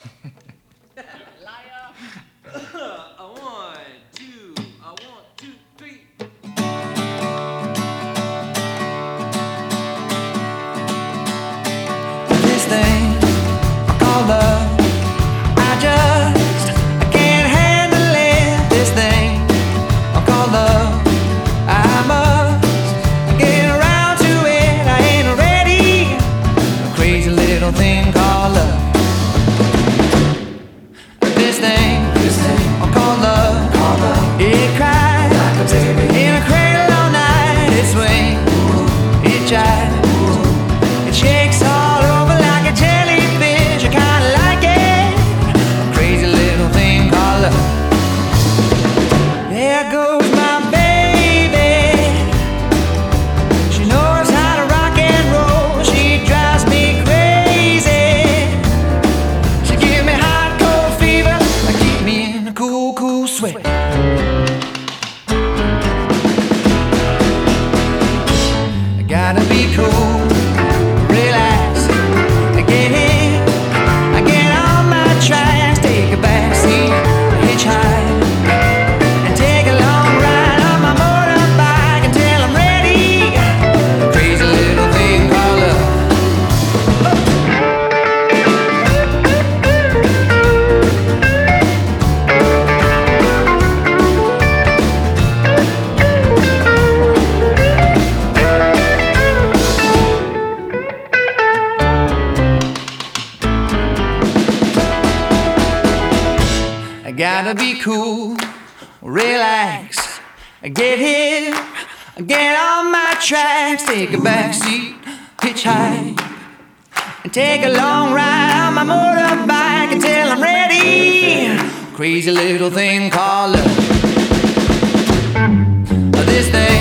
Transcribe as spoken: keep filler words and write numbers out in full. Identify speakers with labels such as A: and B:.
A: Liar. A one, two, a one, two, three.
B: This thing I call love, I just I can't handle it. This thing I call love, I must get around to it. I ain't ready. A crazy little thing called love. This thing, this thing I call love, call love. It cries like a baby in a cradle all night. It swings, it jives, it shakes all over like a jellyfish. I kinda like it. A crazy little thing called love. There goes my baby. She knows how to rock and roll. She drives me crazy. She give me hot cold fever. I keep me in a cool, cool sweat. I gotta be cool, relax, I get in, I get on my tracks, take a backseat, hitchhike, and take a long ride on my motorbike until I'm ready. A crazy little thing called love. I gotta be cool, relax, I get here, I get on my tracks, take a backseat, hitchhike, and take a long ride on my motorbike until I'm ready. Crazy little thing called love. This thing